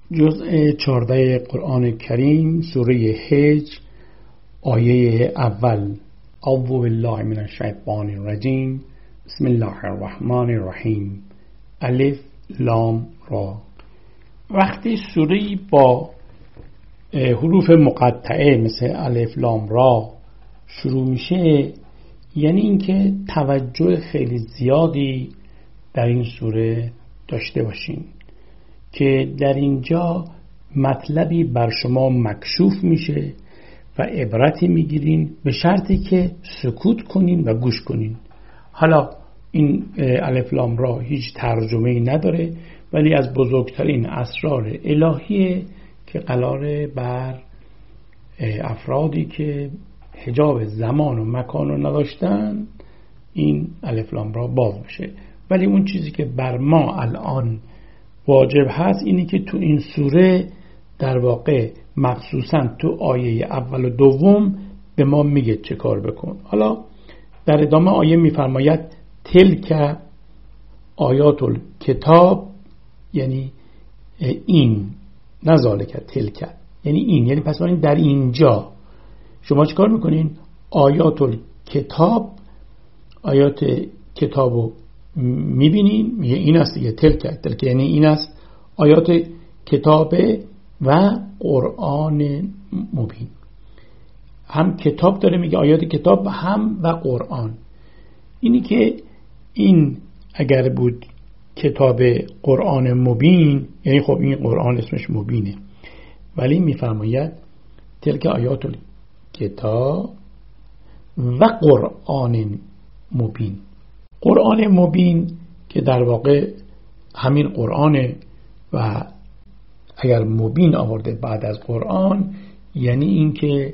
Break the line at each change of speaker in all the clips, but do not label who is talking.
جزء 14 قرآن کریم، سوره هجر، آیه اول. اعوذ بالله من الشیطان الرجیم. بسم الله الرحمن الرحیم. الف لام را. وقتی سوره‌ای با حروف مقطعه مثل الف لام را شروع میشه، یعنی اینکه توجه خیلی زیادی در این سوره داشته باشین که در اینجا مطلبی بر شما مکشوف میشه و عبرتی میگیرین، به شرطی که سکوت کنین و گوش کنین. حالا این الف لام را هیچ ترجمه‌ای نداره، ولی از بزرگترین اسرار الهیه که قراره بر افرادی که حجاب زمان و مکان رو نداشتن این الف لام را باز بشه. ولی اون چیزی که بر ما الان واجب هست اینی که تو این سوره در واقع مخصوصا تو آیه اول و دوم به ما میگه چه کار بکن. حالا در ادامه آیه میفرماید تلک آیات الکتاب، یعنی این، نزالک تلک یعنی این، یعنی پس در اینجا شما چه کار میکنین؟ آیات الکتاب، آیات کتابو میبینین، میگه این است دیگه، تلک یعنی این است، آیات کتاب و قرآن مبین. هم کتاب داره میگه، آیات کتاب، هم و قرآن. اینی که این اگر بود کتاب قرآن مبین، یعنی خب این قرآن اسمش مبینه، ولی میفرماید تلک آیات کتاب و قرآن مبین. قرآن مبین که در واقع همین قرآنه و اگر مبین آورده بعد از قرآن، یعنی این که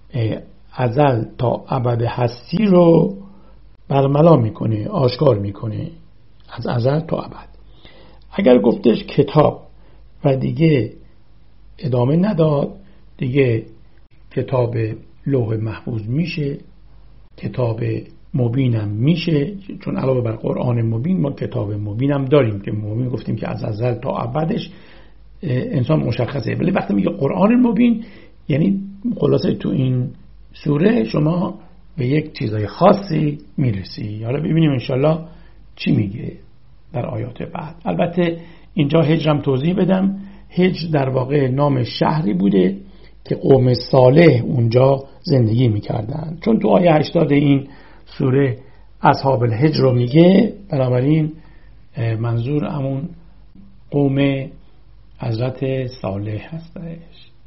ازل تا ابد هستی رو برملا میکنه، آشکار میکنه، از ازل تا ابد. اگر گفتش کتاب و دیگه ادامه نداد، دیگه کتاب لوح محفوظ میشه، کتاب مبینم میشه، چون علاوه بر قرآن مبین ما کتاب مبینم داریم که مبین گفتیم که از ازل تا ابدش انسان مشخصه. ولی وقتی میگه قرآن مبین، یعنی خلاصه تو این سوره شما به یک چیزای خاصی میرسی. حالا ببینیم انشالله چی میگه در آیات بعد. البته اینجا هجرم توضیح بدم. هجر در واقع نام شهری بوده که قوم صالح اونجا زندگی میکردن، چون تو آیه 80 این سوره اصحاب الحجر رو میگه، بنابراین منظور همون قوم حضرت صالح هستش.